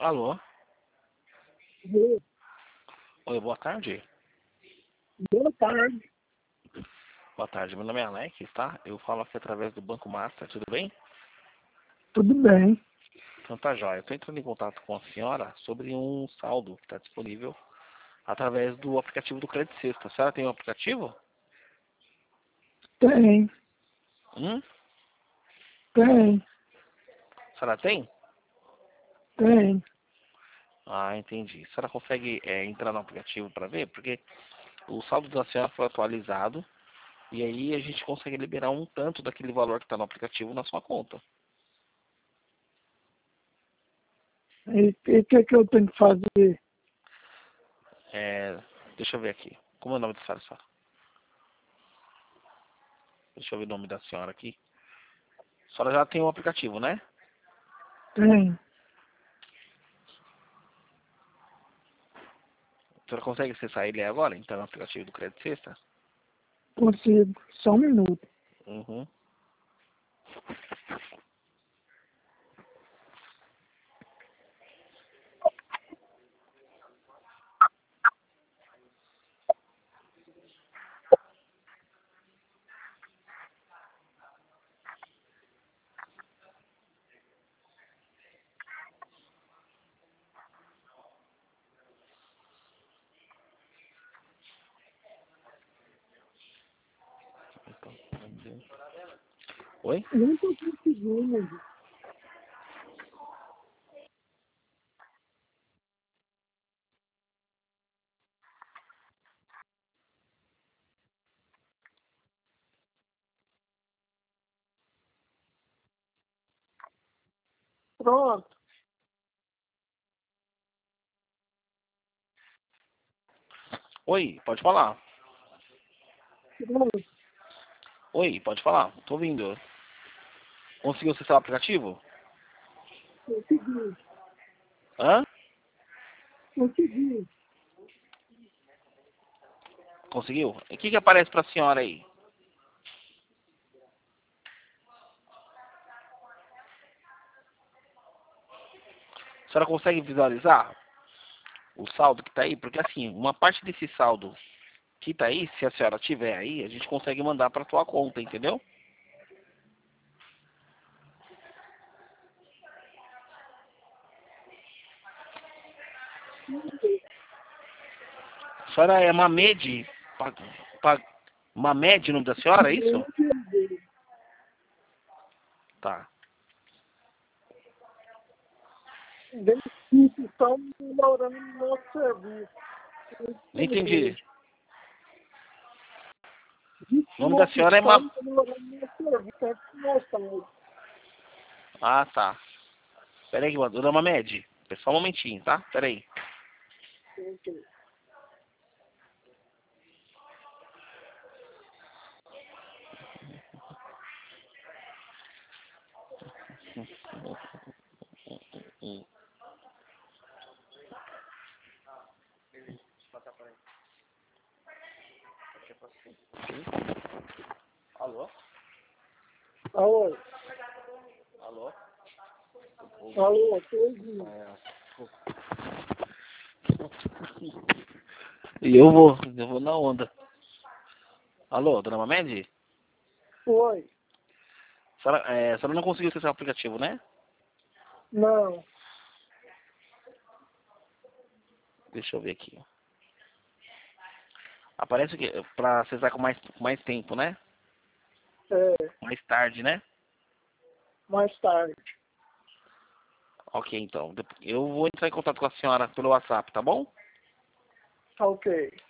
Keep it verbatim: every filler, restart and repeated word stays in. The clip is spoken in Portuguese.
Alô? Oi, Oi, boa tarde. boa tarde. Boa tarde, meu nome é Alex, tá? Eu falo aqui através do Banco Master, tudo bem? Tudo bem? Então tá jóia. Eu tô entrando em contato com a senhora sobre um saldo que está disponível através do aplicativo do Crédito Sexta. A senhora tem um aplicativo? Tem, Hum? tem, A senhora tem? tem. Ah, entendi. A senhora consegue é, entrar no aplicativo para ver? Porque o saldo da senhora foi atualizado e aí a gente consegue liberar um tanto daquele valor que está no aplicativo na sua conta. E o que, que eu tenho que fazer? É, deixa eu ver aqui. Como é o nome da senhora? senhora? Deixa eu ver o nome da senhora aqui. A senhora já tem um aplicativo, né? Tem, A senhora consegue acessar ele agora? Então, no aplicativo do Crédito Sexta? consigo. Só um minuto. Uhum. Oi? Não estou conseguindo. Pronto. Oi, pode falar. Pronto. Oi, pode falar. Tô ouvindo. Conseguiu acessar o aplicativo? Consegui. Hã? Consegui. Conseguiu? E o que, que aparece pra senhora aí? A senhora consegue visualizar o saldo que tá aí? Porque assim, uma parte desse saldo que tá aí, se a senhora tiver aí, a gente consegue mandar pra sua conta, entendeu? A senhora é Mamed, pa, pa, Mamed, o nome da senhora, é isso? Tá. Benefício estão melhorando o nosso serviço. Não entendi. O nome da Desculpe, senhora é Ma... estão melhorando o nosso serviço. É que nós estamos. Ah, tá. Pera aí, dona Mamed. Só um momentinho, tá? Pera aí. Hum. Alô? Alô? Alô? Alô, estou ouvindo. E eu vou, eu vou na onda. Alô, dona Mamed? Oi. A senhora, é, a senhora não conseguiu acessar o aplicativo, né? Não. Deixa eu ver aqui. Aparece que pra acessar com mais, com mais tempo, né? É, Mais tarde, né? mais tarde. Ok, então. Eu vou entrar em contato com a senhora pelo WhatsApp, tá bom? Ok.